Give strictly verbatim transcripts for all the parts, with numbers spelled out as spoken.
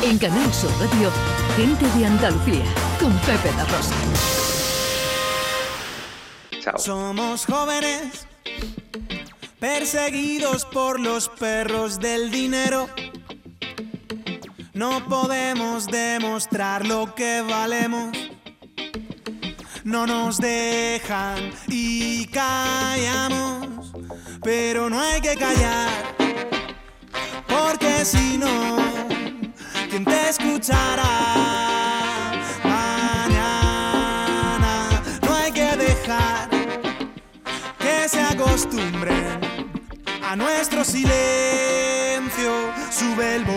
En Canal Sur Radio, Gente de Andalucía, con Pepe da Rosa. Chao. Somos jóvenes perseguidos por los perros del dinero. No podemos demostrar lo que valemos. No nos dejan y callamos, pero no hay que callar, porque si no, ¿quién te escuchará mañana? No hay que dejar que se acostumbren a nuestro silencio. Sube el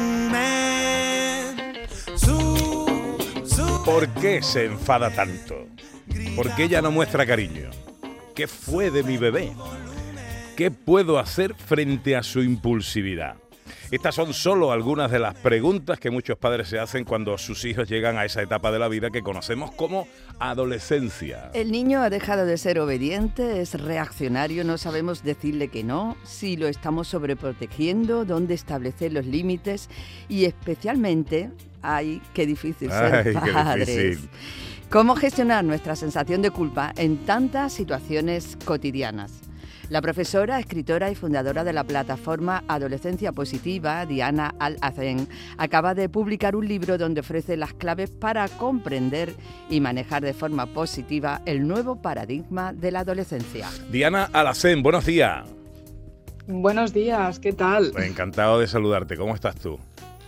volumen. Su, su... ¿Por qué se enfada tanto? ¿Por qué ella no muestra cariño? ¿Qué fue de mi bebé? ¿Qué puedo hacer frente a su impulsividad? Estas son solo algunas de las preguntas que muchos padres se hacen cuando sus hijos llegan a esa etapa de la vida que conocemos como adolescencia. El niño ha dejado de ser obediente, es reaccionario, no sabemos decirle que no, si lo estamos sobreprotegiendo, dónde establecer los límites y especialmente, ay, qué difícil ser Ay, qué padres. difícil. ¿Cómo gestionar nuestra sensación de culpa en tantas situaciones cotidianas? La profesora, escritora y fundadora de la plataforma Adolescencia Positiva, Diana Alhacén, acaba de publicar un libro donde ofrece las claves para comprender y manejar de forma positiva el nuevo paradigma de la adolescencia. Diana Alhacén, buenos días. Buenos días, ¿qué tal? Encantado de saludarte, ¿cómo estás tú?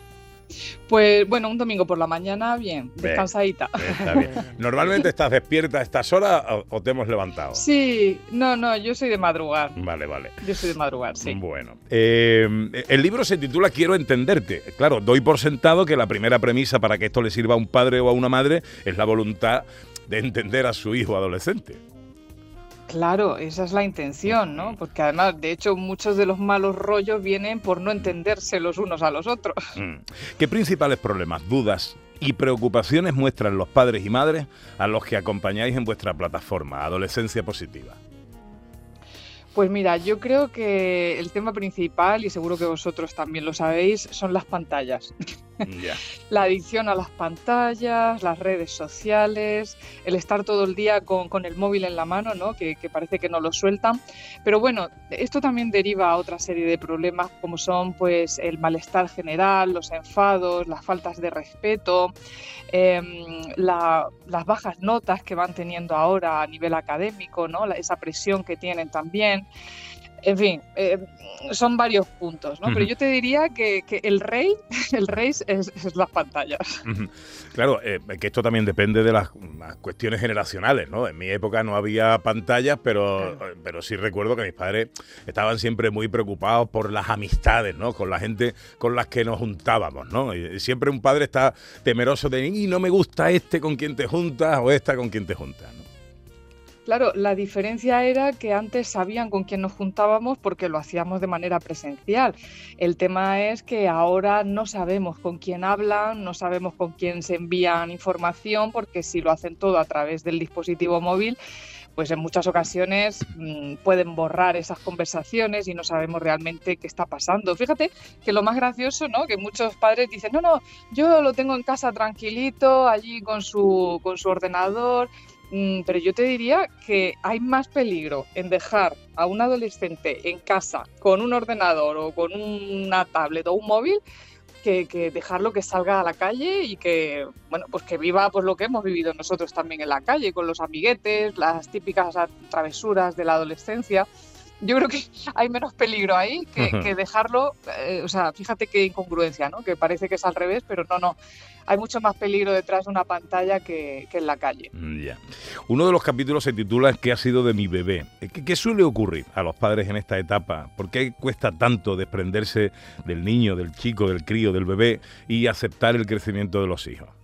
Pues bueno, un domingo por la mañana, bien, descansadita. Bien, está bien. ¿Normalmente estás despierta a estas horas o, o te hemos levantado? Sí, no, no, yo soy de madrugar. Vale, vale. Yo soy de madrugar, sí. Bueno, eh, el libro se titula Quiero entenderte. Claro, doy por sentado que la primera premisa para que esto le sirva a un padre o a una madre es la voluntad de entender a su hijo adolescente. Claro, esa es la intención, ¿no? Porque además, de hecho, muchos de los malos rollos vienen por no entenderse los unos a los otros. ¿Qué principales problemas, dudas y preocupaciones muestran los padres y madres a los que acompañáis en vuestra plataforma, Adolescencia Positiva? Pues mira, yo creo que el tema principal, y seguro que vosotros también lo sabéis, son las pantallas. Yeah. La adicción a las pantallas, las redes sociales, el estar todo el día con, con el móvil en la mano, ¿no? Que, que parece que no lo sueltan. Pero bueno, esto también deriva a otra serie de problemas como son pues el malestar general, los enfados, las faltas de respeto, eh, la, las bajas notas que van teniendo ahora a nivel académico, ¿no? La, esa presión que tienen también. En fin, eh, son varios puntos, ¿no? Uh-huh. Pero yo te diría que, que el rey, el rey es, es las pantallas. Uh-huh. Claro, eh, que esto también depende de las, las cuestiones generacionales, ¿no? En mi época no había pantallas, pero, claro. pero sí recuerdo que mis padres estaban siempre muy preocupados por las amistades, ¿no? Con la gente con las que nos juntábamos, ¿no? Y siempre un padre está temeroso de, y no me gusta este con quien te juntas o esta con quien te juntas, ¿no? Claro, la diferencia era que antes sabían con quién nos juntábamos porque lo hacíamos de manera presencial. El tema es que ahora no sabemos con quién hablan, no sabemos con quién se envían información, porque si lo hacen todo a través del dispositivo móvil, pues en muchas ocasiones mmm, pueden borrar esas conversaciones y no sabemos realmente qué está pasando. Fíjate que lo más gracioso, ¿no? Que muchos padres dicen, no, no, yo lo tengo en casa tranquilito, allí con su, con su ordenador. Pero yo te diría que hay más peligro en dejar a un adolescente en casa con un ordenador o con una tablet o un móvil que, que dejarlo que salga a la calle y que, bueno, pues que viva pues lo que hemos vivido nosotros también en la calle, con los amiguetes, las típicas travesuras de la adolescencia. Yo creo que hay menos peligro ahí que, que dejarlo, eh, o sea, fíjate qué incongruencia, ¿no? Que parece que es al revés, pero no, no. Hay mucho más peligro detrás de una pantalla que, que en la calle. Ya. Uno de los capítulos se titula ¿Qué ha sido de mi bebé? ¿Qué, qué suele ocurrir a los padres en esta etapa? ¿Por qué cuesta tanto desprenderse del niño, del chico, del crío, del bebé y aceptar el crecimiento de los hijos?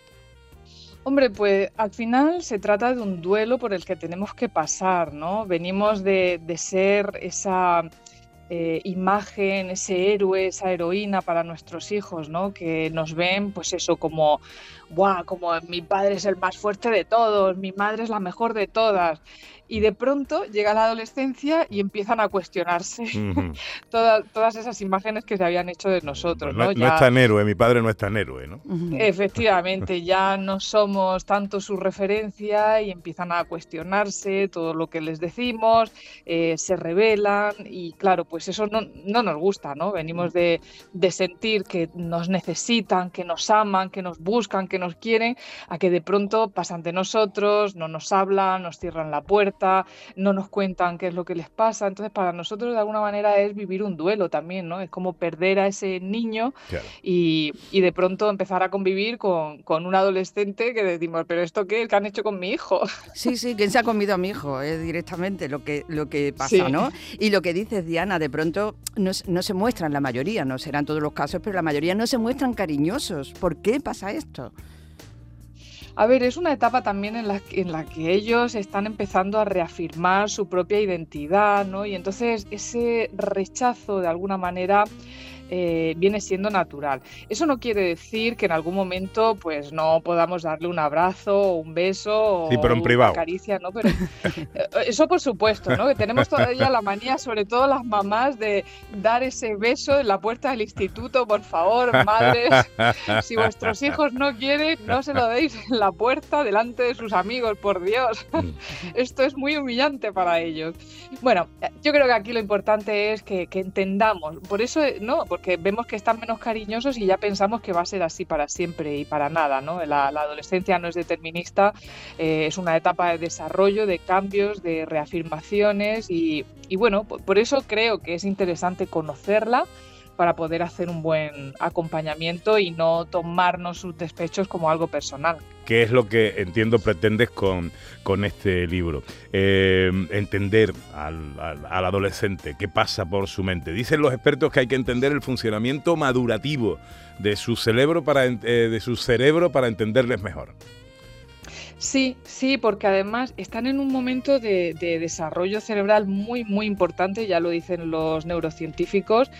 Hombre, pues al final se trata de un duelo por el que tenemos que pasar, ¿no? Venimos de, de ser esa eh, imagen, ese héroe, esa heroína para nuestros hijos, ¿no? Que nos ven, pues eso, como, ¡buah! Como mi padre es el más fuerte de todos, mi madre es la mejor de todas. y de pronto llega la adolescencia y empiezan a cuestionarse Uh-huh. todas, todas esas imágenes que se habían hecho de nosotros, No, ¿no? no Ya, es tan héroe, mi padre no es tan héroe, ¿no? Ujú. efectivamente, ya no somos tanto su referencia y empiezan a cuestionarse todo lo que les decimos, eh, se rebelan y claro, pues eso no, no nos gusta, ¿no? Venimos de, de sentir que nos necesitan, que nos aman, que nos buscan, que nos quieren, a que de pronto pasan de nosotros, no nos hablan, nos cierran la puerta, no nos cuentan qué es lo que les pasa. Entonces, para nosotros de alguna manera es vivir un duelo también, ¿no? Es como perder a ese niño Claro. y, y de pronto empezar a convivir con, con un adolescente que decimos, ¿pero esto qué? ¿Qué han hecho con mi hijo? Sí, sí, ¿quién se ha comido a mi hijo? Es directamente lo que, lo que pasa, Sí. ¿no? Y lo que dices, Diana, de pronto no, s- no se muestran, la mayoría, no serán todos los casos, pero la mayoría no se muestran cariñosos. ¿Por qué pasa esto? A ver, es una etapa también en la, que- en la que ellos están empezando a reafirmar su propia identidad, ¿no? Y entonces ese rechazo, de alguna manera, eh, viene siendo natural. Eso no quiere decir que en algún momento pues no podamos darle un abrazo o un beso Sí, o pero en una privado. caricia, ¿no? Pero eh, eso por supuesto, ¿no? Que tenemos todavía la manía, sobre todo las mamás, de dar ese beso en la puerta del instituto, por favor, madres. Si vuestros hijos no quieren, no se lo deis en la puerta delante de sus amigos, por Dios. Esto es muy humillante para ellos. Bueno, yo creo que aquí lo importante es que, que entendamos. Por eso, ¿no? Porque vemos que están menos cariñosos y ya pensamos que va a ser así para siempre y para nada, ¿no? La, la adolescencia no es determinista, eh, es una etapa de desarrollo, de cambios, de reafirmaciones y, y bueno, por, por eso creo que es interesante conocerla para poder hacer un buen acompañamiento y no tomarnos sus despechos como algo personal. ¿Qué es lo que entiendo pretendes con, con este libro? Eh, entender al, al, al adolescente, qué pasa por su mente. Dicen los expertos que hay que entender el funcionamiento madurativo de su cerebro para, eh, de su cerebro para entenderles mejor. Sí, sí, porque además están en un momento de, de desarrollo cerebral muy, muy importante, ya lo dicen los neurocientíficos.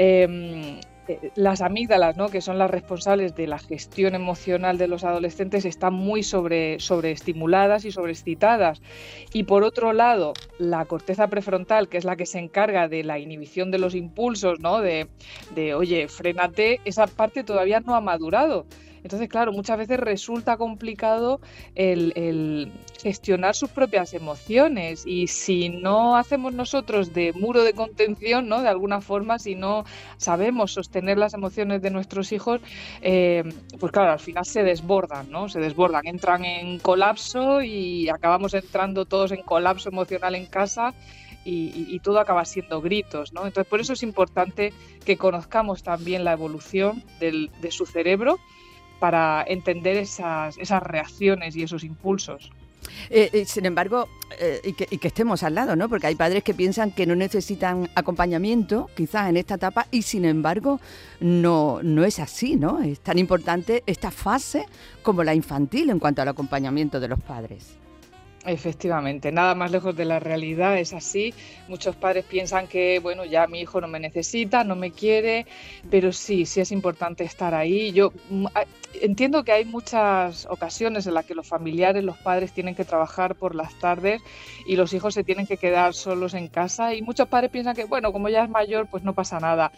Eh, eh, las amígdalas, ¿no?, que son las responsables de la gestión emocional de los adolescentes, están muy sobre, sobreestimuladas y sobreexcitadas. Y por otro lado, la corteza prefrontal, que es la que se encarga de la inhibición de los impulsos, ¿no?, de, de oye, frénate, esa parte todavía no ha madurado. Entonces, claro, muchas veces resulta complicado el, el gestionar sus propias emociones y si no hacemos nosotros de muro de contención, ¿no?, de alguna forma, si no sabemos sostener las emociones de nuestros hijos, eh, pues claro, al final se desbordan, ¿no? Se desbordan, entran en colapso y acabamos entrando todos en colapso emocional en casa. Y, y, y todo acaba siendo gritos, ¿no? Entonces, por eso es importante que conozcamos también la evolución del, de su cerebro para entender esas, esas reacciones y esos impulsos. Eh, eh, sin embargo, eh, y, que, y que estemos al lado, ¿no? Porque hay padres que piensan que no necesitan acompañamiento, quizás en esta etapa, y sin embargo no, no es así, ¿no? Es tan importante esta fase como la infantil en cuanto al acompañamiento de los padres. Efectivamente, nada más lejos de la realidad, es así. Muchos padres piensan que, bueno, ya mi hijo no me necesita, no me quiere, pero sí, sí es importante estar ahí. Yo mm, entiendo que hay muchas ocasiones en las que los familiares, los padres tienen que trabajar por las tardes y los hijos se tienen que quedar solos en casa y muchos padres piensan que, bueno, como ya es mayor, pues no pasa nada.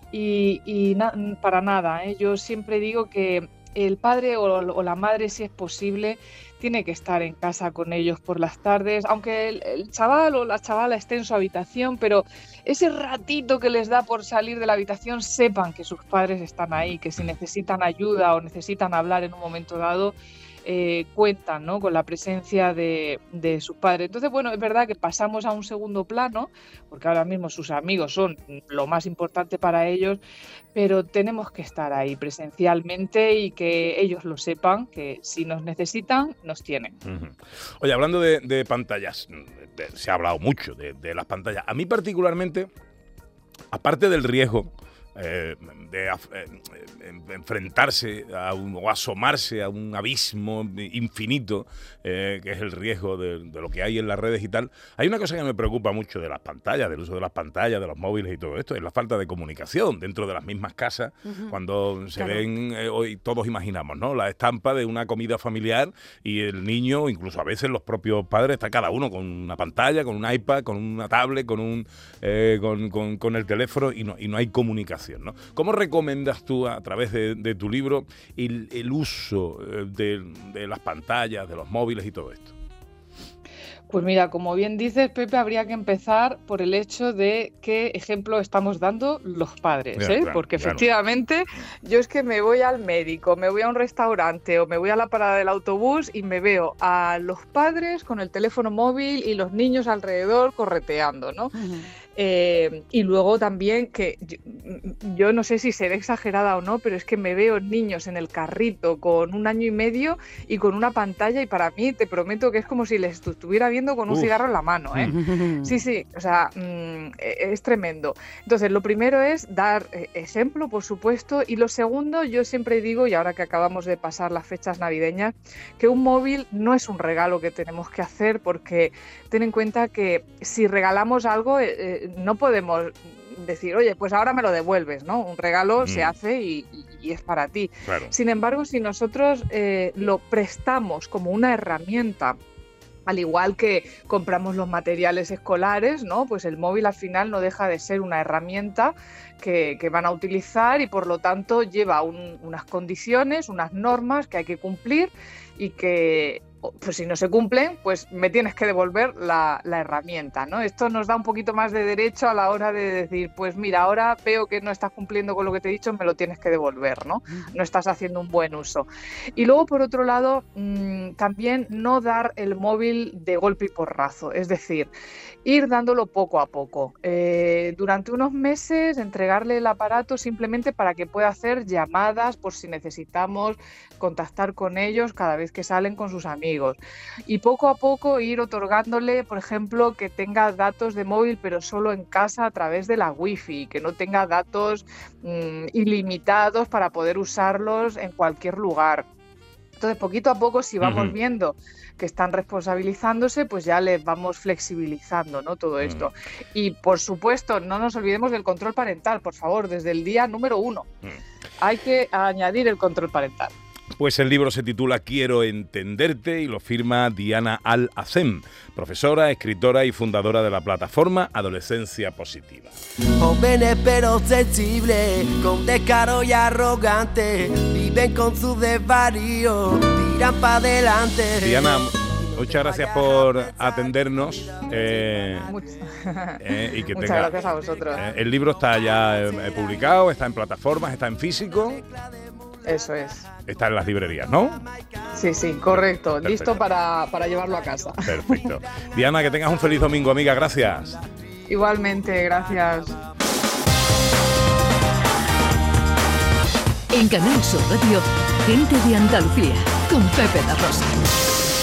Y, y na- para nada, ¿eh? Yo siempre digo que el padre o, o la madre, si es posible, tiene que estar en casa con ellos por las tardes, aunque el, el chaval o la chavala esté en su habitación, pero ese ratito que les da por salir de la habitación, sepan que sus padres están ahí, que si necesitan ayuda o necesitan hablar en un momento dado, eh, cuentan, ¿no?, con la presencia de, de sus padres. Entonces, bueno, es verdad que pasamos a un segundo plano, porque ahora mismo sus amigos son lo más importante para ellos, pero tenemos que estar ahí presencialmente y que ellos lo sepan, que si nos necesitan, nos tienen. Uh-huh. Oye, hablando de, de pantallas, de, se ha hablado mucho de, de las pantallas. A mí particularmente, aparte del riesgo eh, de af- eh, enfrentarse a un, o asomarse a un abismo infinito, eh, que es el riesgo de, de lo que hay en las redes y tal. Hay una cosa que me preocupa mucho de las pantallas, del uso de las pantallas, de los móviles y todo esto, es la falta de comunicación dentro de las mismas casas, uh-huh. cuando se claro. ven, eh, hoy todos imaginamos, ¿no?, la estampa de una comida familiar y el niño, incluso a veces los propios padres, está cada uno con una pantalla, con un iPad, con una tablet, con un eh, con, con, con el teléfono y no, y no hay comunicación, ¿no? ¿Cómo recomiendas tú a través de, de tu libro el, el uso de, de las pantallas, de los móviles y todo esto? Pues mira, como bien dices, Pepe, habría que empezar por el hecho de qué ejemplo estamos dando los padres, ¿eh? Claro, porque claro. efectivamente yo es que me voy al médico, me voy a un restaurante o me voy a la parada del autobús y me veo a los padres con el teléfono móvil y los niños alrededor correteando, ¿no? Uh-huh. Eh, y luego también que yo, yo no sé si seré exagerada o no, pero es que me veo niños en el carrito con un año y medio y con una pantalla y para mí te prometo que es como si les estuviera viendo con un Uf. cigarro en la mano, ¿eh? Sí, sí, o sea, mmm, es tremendo. Entonces, lo primero es dar eh, ejemplo, por supuesto, y lo segundo, yo siempre digo, y ahora que acabamos de pasar las fechas navideñas, que un móvil no es un regalo que tenemos que hacer, porque ten en cuenta que si regalamos algo, eh, no podemos decir, oye, pues ahora me lo devuelves, ¿no? Un regalo mm. se hace y, y es para ti. Claro. Sin embargo, si nosotros eh, lo prestamos como una herramienta, al igual que compramos los materiales escolares, ¿no? Pues el móvil al final no deja de ser una herramienta que, que van a utilizar y por lo tanto lleva un, unas condiciones, unas normas que hay que cumplir y que, pues si no se cumplen, pues me tienes que devolver la, la herramienta, ¿no? Esto nos da un poquito más de derecho a la hora de decir, pues mira, ahora veo que no estás cumpliendo con lo que te he dicho, me lo tienes que devolver, ¿no? No estás haciendo un buen uso. Y luego, por otro lado, mmm, también no dar el móvil de golpe y porrazo, es decir, ir dándolo poco a poco. Eh, durante unos meses, entregarle el aparato simplemente para que pueda hacer llamadas por si necesitamos contactar con ellos cada vez que salen con sus amigos. Y poco a poco ir otorgándole, por ejemplo, que tenga datos de móvil, pero solo en casa a través de la wifi, que no tenga datos mmm, ilimitados para poder usarlos en cualquier lugar. Entonces, poquito a poco, si vamos uh-huh. viendo que están responsabilizándose, pues ya les vamos flexibilizando, ¿no? Todo esto. Uh-huh. Y, por supuesto, no nos olvidemos del control parental, por favor, desde el día número uno. Uh-huh. Hay que añadir el control parental. Pues el libro se titula Quiero entenderte y lo firma Diana Al-Hazem, profesora, escritora y fundadora de la plataforma Adolescencia Positiva. Jóvenes pero sensibles, con descaro y arrogante, viven con sus desvaríos, tiran para adelante. Diana, muchas gracias por atendernos. Eh, eh, y que Muchas tenga, gracias a vosotros. Eh, el libro está ya eh, publicado, está en plataformas, está en físico. Eso es. Está en las librerías, ¿no? Sí, sí, correcto. Perfecto. Listo para, para llevarlo a casa. Perfecto. Diana, que tengas un feliz domingo, amiga. Gracias. Igualmente, gracias. En Canal Sur Radio, Gente de Andalucía, con Pepe da Rosa.